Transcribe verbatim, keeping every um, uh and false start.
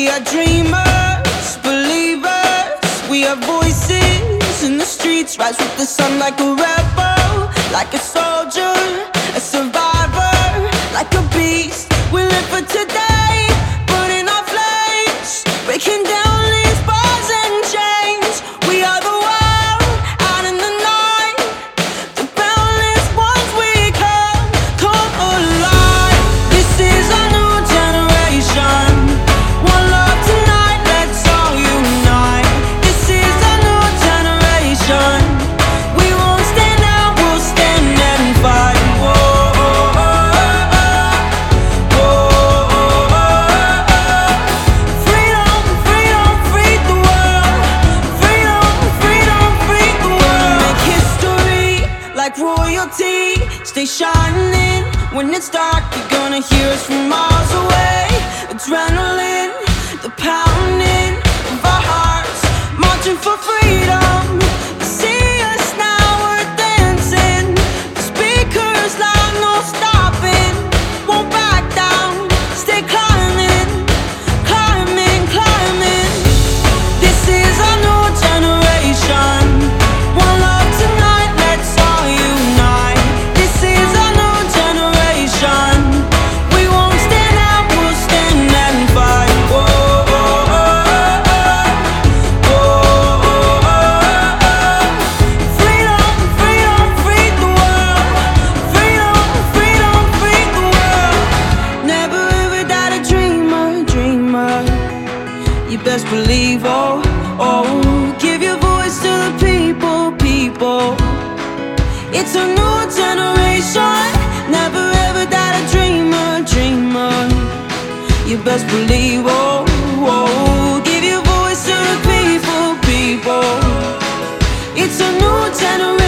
We are dreamers, believers. We are voices in the streets. Rise with the sun like a rebel, like a soldier, a survivor, like a beast. We live for today, burning our flames, breaking down these bars and chains. We are the world out in the night, the boundless ones we come, come alive. This is our new generation. One love tonight, let's all unite. This is our new generation. We won't stand out, we'll stand and fight. Whoa. Like royalty, stay shining. When it's dark, you're gonna hear us from miles away. Adrenaline, the pounding of our hearts, marching for freedom. See us now, we're dancing. The speakers loud, no stopping. Won't back down, stay climbing, climbing, climbing. This is our new generation. One love tonight, let's all unite. This is our new generation. We won't stand out, we'll stand and fight. Whoa, whoa, whoa, whoa, whoa. Freedom, freedom, free the world. Freedom, freedom, free the world. Never ever died a dreamer, dreamer. You best believe, oh, oh. Give your voice to the people, people. It's a new generation. Never ever died a dreamer, dreamer. You best believe, oh, oh. Give your voice to the people, people. It's a new generation.